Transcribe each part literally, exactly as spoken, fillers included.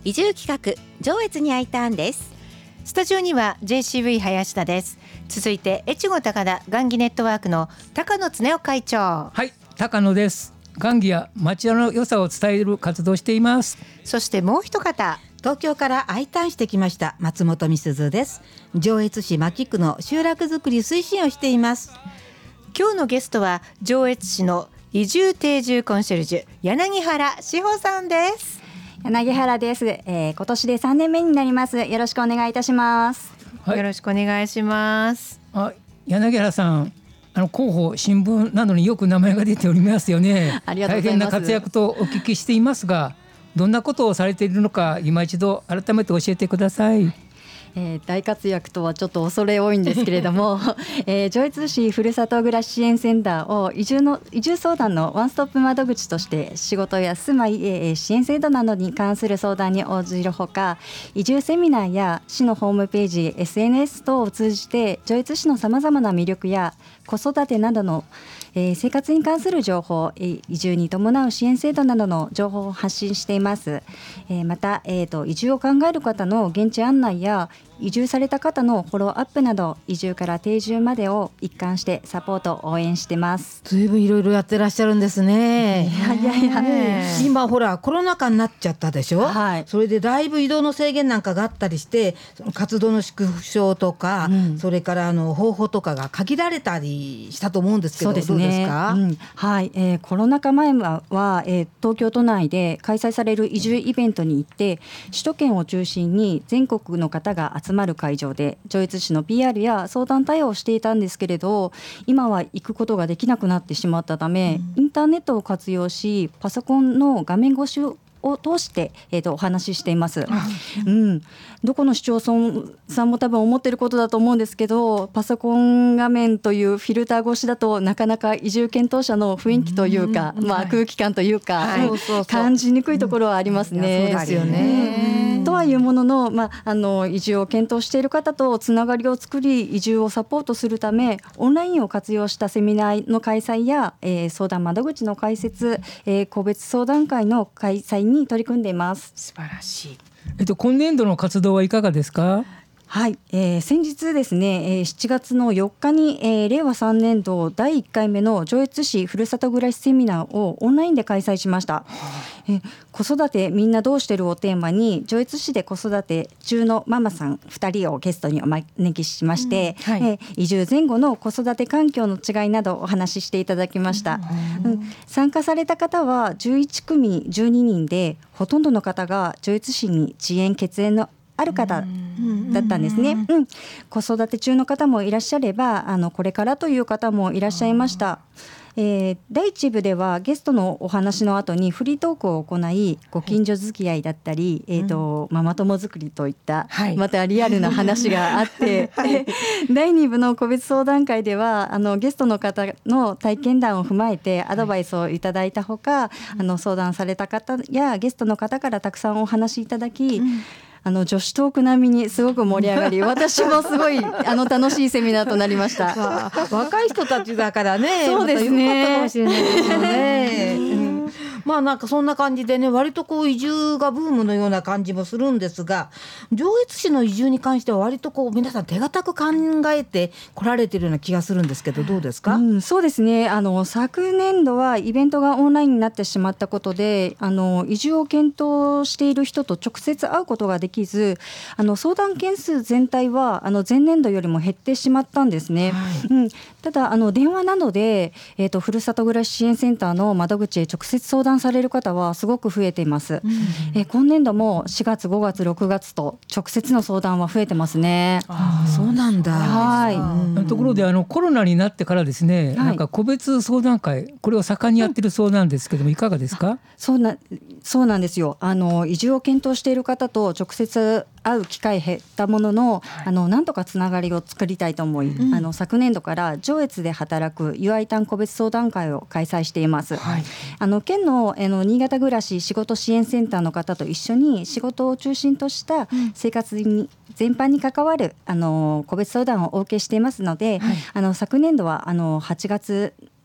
移住企画上越に I ターンです。 スタジオには ジェーシーブイ 林田です。続いて越後高田雁木ネットワークの高野恒夫会長。 はい、高野です。雁木や町の良さを伝える活動をしています。 そしてもう一方、 東京から I ターンしてきました松本美鈴です。上越市牧区の集落づくり推進をしています。 今日のゲストは上越市の移住定住コンシェルジュ柳原志保さんです。 柳原です、えー、今年でさんねんめになります。よろしくお願いいたします。 はい、よろしくお願いします。 あ、柳原さん、あの広報新聞などによく名前が出ておりますよね。 ありがとうございます。 大変な活躍とお聞きしていますが、どんなことをされているのか今一度改めて教えてください。 えー、大活躍とはちょっと恐れ多いんですけれども、えー、上越市ふるさと暮らし支援センターを移住の移住相談のワンストップ窓口として仕事や住まい、えー、支援制度などに関する相談に応じるほか、移住セミナーや市のホームページ エスエヌエス 等を通じて上越市のさまざまな魅力や子育てなどのえー、生活に関する情報、えー、移住に伴う支援制度などの情報を発信しています。えー、また、えーと、移住を考える方の現地案内や移住された方のフォローアップなど、移住から定住までを一貫してサポート応援してます。 ずいぶんいろいろやってらっしゃるんですね。 いやいやいや、ね、 今ほらコロナ禍になっちゃったでしょ、 はい、 それでだいぶ移動の制限なんかがあったりして、その活動の縮小とか、うん、それからあの方法とかが限られたりしたと思うんですけど、 そうですね、 どうですか？ うん、はい、えー、コロナ禍前は、えー、東京都内で開催される移住イベントに行って、首都圏を中心に全国の方が集まる会場で上越市の ピーアール や相談対応をしていたんですけれど、今は行くことができなくなってしまったため、うん、インターネットを活用し、パソコンの画面越しをを通して、えー、とお話ししています。うん、どこの市町村さんも多分思っていることだと思うんですけど、パソコン画面というフィルター越しだとなかなか移住検討者の雰囲気というか、うん、まあ、空気感というか、はい、そうそうそう、感じにくいところはありますね。 うん、そうですよね。 うん、とはいうものの、まあ、あの移住を検討している方とつながりを作り、移住をサポートするためオンラインを活用したセミナーの開催や、えー、相談窓口の開設、えー、個別相談会の開催に取り組んでいます。 素晴らしい。 えっと、今年度の活動はいかがですか？ はい、えー、先日ですね、えー、しちがつのよっかに、えー、れいわさんねんどだいいっかいめの上越市ふるさと暮らしセミナーをオンラインで開催しました。えー、子育てみんなどうしてるをテーマに、上越市で子育て中のママさんふたりをゲストにお招きしまして、うん、はい、えー、移住前後の子育て環境の違いなどお話ししていただきました。うんうん、参加された方はじゅういちくみじゅうににんで、ほとんどの方が上越市に地縁血縁のある方だったんですね。うん、子育て中の方もいらっしゃれば、あのこれからという方もいらっしゃいました。えー、だいいち部ではゲストのお話の後にフリートークを行い、ご近所付き合いだったり、はい、えーとうん、ママ友作りといった、はい、またリアルな話があって、はい、だいに部の個別相談会では、あのゲストの方の体験談を踏まえてアドバイスをいただいたほか、はい、あの相談された方やゲストの方からたくさんお話しいただき、うん、あの女子トーク並みにすごく盛り上がり、私もすごいあの楽しいセミナーとなりました。 まあ、若い人たちだからね、 そうですね、 また良かったかもしれないですよね。うん、まあなんかそんな感じでね、割とこう移住がブームのような感じもするんですが、上越市の移住に関しては割とこう皆さん手堅く考えて来られてるような気がするんですけど、どうですか？ うん、そうですね、あの昨年度はイベントがオンラインになってしまったことで、あの移住を検討している人と直接会うことができず、あの相談件数全体はあの前年度よりも減ってしまったんですね。はい、うん、ただあの電話などで、えーと、ふるさと暮らし支援センターの窓口へ直接相談される方はすごく増えています。うん、えー、今年度もしがつごがつろくがつと直接の相談は増えてますね。 ああ、そうなんだ。 はい、 うん、ところであのコロナになってからですね、はい、なんか個別相談会、これを盛んにやってるそうなんですけども、いかがですか？ そうな、そうなんですよ。あの移住を検討している方と直接会う機会減ったものの、はい、あのなんとかつながりを作りたいと思い、うん、あの昨年度から上越で働く ユーアイ ターン個別相談会を開催しています。はい、あの県の、あの新潟暮らし仕事支援センターの方と一緒に仕事を中心とした生活に全般に関わるあの個別相談をお受けしていますので、はい、あの昨年度はあのはちがつ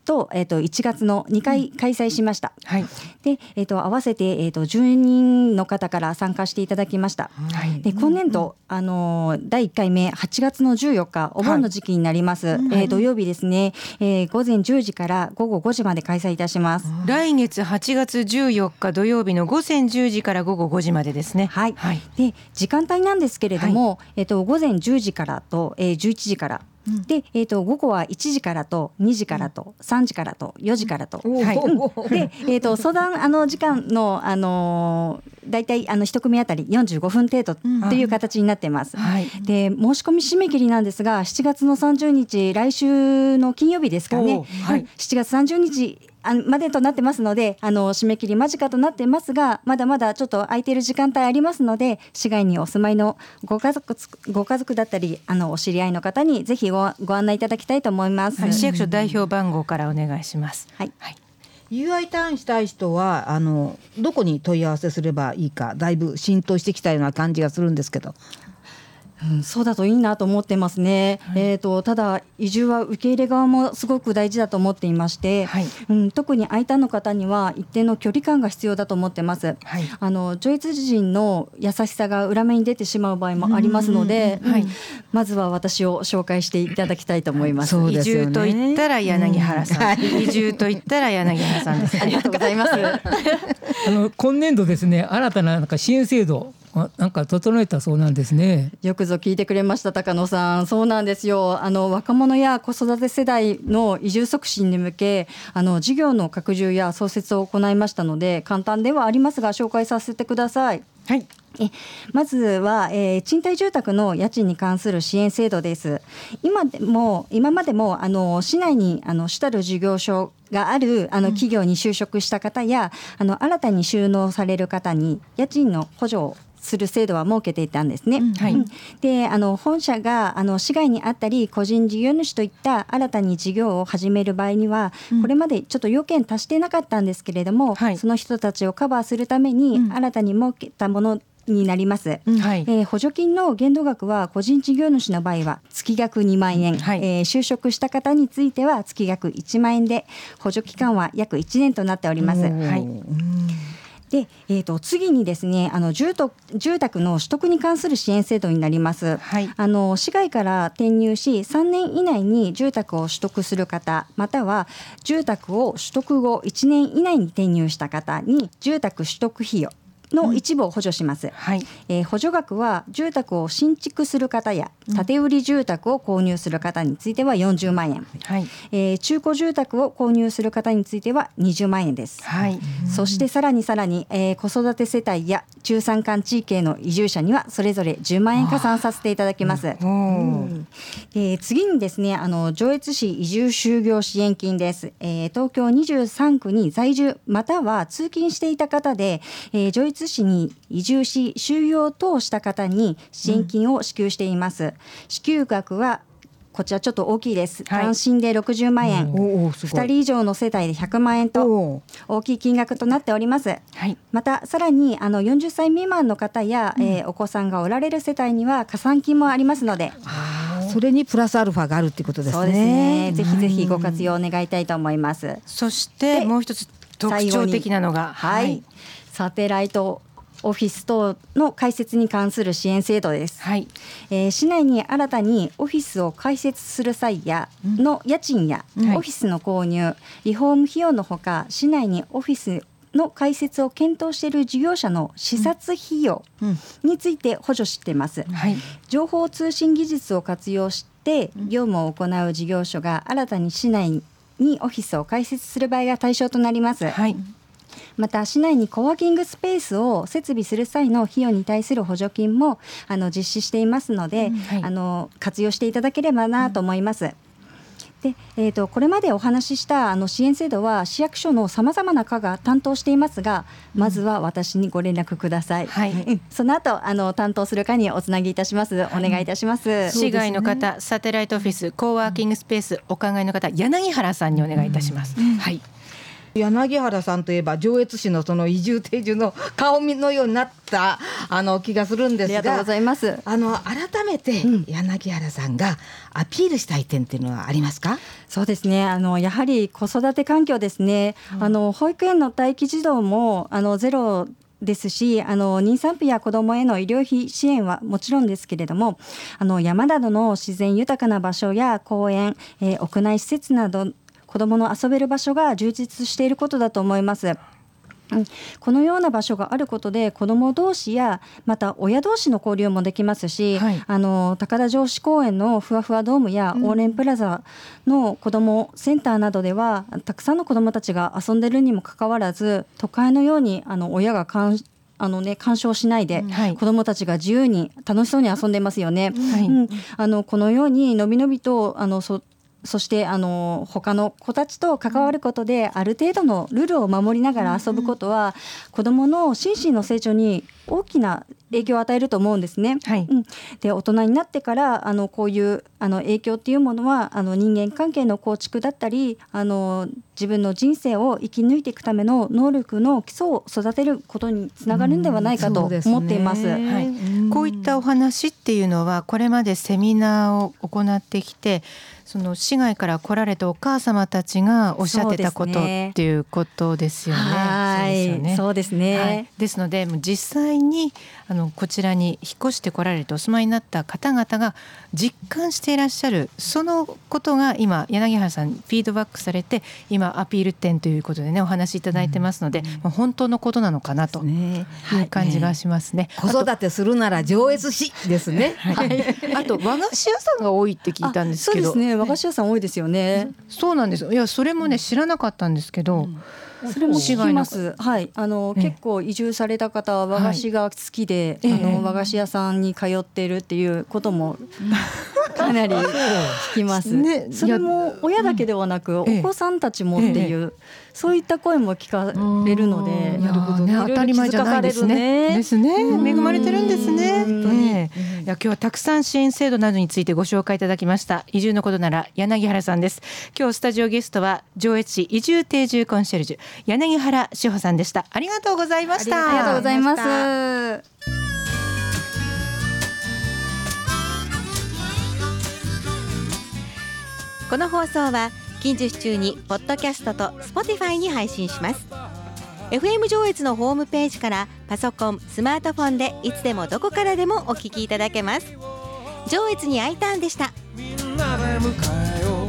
と、えー、といちがつのにかい開催しました、 はい。 で、えー、と合わせて、えー、とじゅうにんの方から参加していただきました、 はい。 で今年度、あのーだいいっかいめはちがつのじゅうよっかお盆の時期になります、えー土曜日ですね、えーごぜんじゅうじからごごごじまで開催いたします。 来月はちがつじゅうよっか土曜日のごぜんじゅうじからごごごじまでですね。 はい、 はい。 で時間帯なんですけれども、えー、とごぜんじゅうじからと、えーじゅういちじからで、えー、と午後はいちじからとにじからとさんじからとよじからと、 はいおで、えー、と相談あの時間の、あのー、だいたいあの一組あたりよんじゅうごふん程度という形になっています、 はい。 で申し込み締め切りなんですがしちがつのさんじゅうにち来週の金曜日ですかね、 おーはいしちがつさんじゅうにちあまでとなってますので、あの締め切り間近となってますが、まだまだちょっと空いている時間帯ありますので、市外にお住まいのご家族ご家族だったりあのお知り合いの方にぜひ ご, ご案内いただきたいと思います、 はい、市役所代表番号からお願いします。 はいはい。 ユーアイ ターンしたい人はあのどこに問い合わせすればいいかだいぶ浸透してきたような感じがするんですけど。 うん、そうだといいなと思ってますね、はい、えーと、ただ移住は受け入れ側もすごく大事だと思っていまして、はい、うん、特に I ターンの方には一定の距離感が必要だと思ってます、はい、あの上越人の優しさが裏目に出てしまう場合もありますので、うん、はい、まずは私を紹介していただきたいと思います。 そうですよね、 移住と言ったら柳原さん、うん、はい、移住と言ったら柳原さんです、ね、 ありがとうございますあの今年度ですね、新たななんか支援制度なんか整えたそうなんですね。 よくぞ聞いてくれました高野さん。そうなんですよ。あの若者や子育て世代の移住促進に向けあの事業の拡充や創設を行いましたので、簡単ではありますが紹介させてください。はい、えまずは、えー、賃貸住宅の家賃に関する支援制度です。今でも今までもあの市内にあの主たる事業所があるあの企業に就職した方や、うん、あの新たに就農される方に家賃の補助をする制度は設けていたんですね、うん、はい、であの本社があの市外にあったり個人事業主といった新たに事業を始める場合には、うん、これまでちょっと要件達してなかったんですけれども、はい、その人たちをカバーするために新たに設けたものになります、うん、はい、えー、補助金の限度額は個人事業主の場合は月額にまんえん、はい、えー、就職した方については月額いちまんえんで補助期間は約いちねんとなっております。はい、でえー、と次にですね、あの 住, と住宅の取得に関する支援制度になります、はい、あの市外から転入しさんねん以内に住宅を取得する方、または住宅を取得後いちねん以内に転入した方に住宅取得費用の一部を補助します、うん、はい、えー、補助額は住宅を新築する方や建売り住宅を購入する方についてはよんじゅうまんえん、はい、えー、中古住宅を購入する方についてはにじゅうまんえんです、はい、そしてさらにさらに、えー、子育て世帯や中山間地域への移住者にはそれぞれじゅうまんえん加算させていただきます、うん、えー、次にですね、あの上越市移住就業支援金です、えー、東京にじゅうさんくに在住または通勤していた方で、えー、上越市に移住し就業等した方に支援金を支給しています、うん、支給額はこちらちょっと大きいです、はい、単身でろくじゅうまんえん、ふたり以上の世帯でひゃくまんえんと大きい金額となっております、はい、またさらにあのよんじゅっさい未満の方や、うん、えー、お子さんがおられる世帯には加算金もありますので、 それにプラスアルファがあるっていうことですね。 そうですね、ぜひぜひご活用願いたいと思います、うん、 そしてもう一つ特徴的なのが、 はい、はい、サテライトオフィス等の開設に関する支援制度です、はい、えー、市内に新たにオフィスを開設する際やの家賃や、うん、オフィスの購入、はい、リフォーム費用のほか市内にオフィスの開設を検討している事業者の視察費用について補助しています、うん、はい、情報通信技術を活用して業務を行う事業所が新たに市内にオフィスを開設する場合が対象となります、はい、また市内にコワーキングスペースを設備する際の費用に対する補助金もあの実施していますので、うん、はい、あの活用していただければなと思います、うん、でえー、とこれまでお話ししたあの支援制度は市役所のさまざまな課が担当していますが、まずは私にご連絡ください、うん、はい、うん、その後あの担当する課におつなぎいたします、はい、お願いいたします。 市外の方、サテライトオフィス、コワーキングスペースお考えの方、柳原さんにお願いいたします、うん、はい、 柳原さんといえば上越市のその移住定住の顔のようになったあの気がするんですが、 ありがとうございます。 あの改めて柳原さんがアピールしたい点っていうのはありますか？ そうですね、あのやはり子育て環境ですね、うん、あの保育園の待機児童もあのゼロですし、あの妊産婦や子どもへの医療費支援はもちろんですけれども、あの山などの自然豊かな場所や公園、えー、屋内施設など子どもの遊べる場所が充実していることだと思います。このような場所があることで子ども同士やまた親同士の交流もできますし、はい、あの高田城址公園のふわふわドームやオーレンプラザの子どもセンターなどでは、うん、たくさんの子どもたちが遊んでいるにもかかわらず、都会のようにあの親が監あのね、干渉しないで、うん、はい、子どもたちが自由に楽しそうに遊んでいますよね、はいうん、あのこのようにのびのびとあのそそしてあの他の子たちと関わることで、ある程度のルールを守りながら遊ぶことは、子どもの心身の成長に大きな影響を与えると思うんですね、はいうん、で大人になってからあのこういうあの影響っていうものはあの人間関係の構築だったり、あの自分の人生を生き抜いていくための能力の基礎を育てることにつながるんではないかと思っています、 はい、こういったお話っていうのはこれまでセミナーを行ってきて、その市外から来られたお母様たちがおっしゃってたことっていうことですよね。 はい、そうですね。 はい、ですので実際にあのこちらに引っ越してこられてお住まいになった方々が実感していらっしゃるそのことが今柳原さんにフィードバックされて、今アピール点ということでねお話しいただいてますので、うん、本当のことなのかなという感じがしますね。 はい、子育てするなら上越市ですね。 はい、あと和菓子屋さんが多いって聞いたんですけど。 そうですね、和菓子屋さん多いですよね。 そうなんです。いやそれもね知らなかったんですけど、うんそれも聞きます。はい、あの、ね、結構移住された方は和菓子が好きで、はい、あの和菓子屋さんに通っているっていうこともかなり聞きます。ね、それも親だけではなく、うん、お子さんたちもっていう、ええ、そういった声も聞かれるので、 なるほどね、当たり前じゃないですね。ですね、恵まれてるんですね。ねいや今日はたくさん支援制度などについてご紹介いただきました。移住のことなら柳原さんです。今日スタジオゲストは上越市移住定住コンシェルジュ柳原志保さんでした。ありがとうございました。 ありがとうございます。 この放送は近日中にポッドキャストと Spotify に配信します。 エフエム 上越のホームページからパソコン、スマートフォンでいつでもどこからでもお聞きいただけます。上越に I ターンでした。 みんなで迎えよ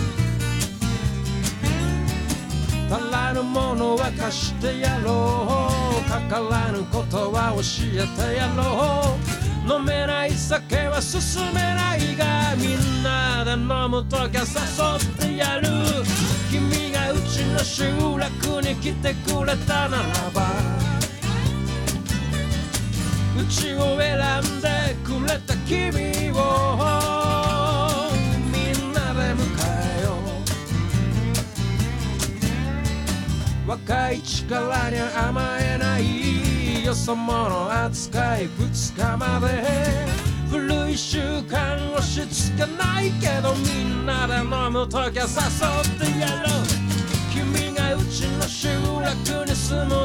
う、足らぬものは貸してやろう、かからぬことは教えてやろう、飲めない酒は進めないが、みんなで飲むときは誘ってやる、君がうちの集落に来てくれたならば、うちを選んでくれた君をみんなで迎えよう、若い力に甘えないよそ者扱いふつかまで、古い習慣押し付けないけど、みんなで飲むときは誘ってやろう、君がうちの集落に住む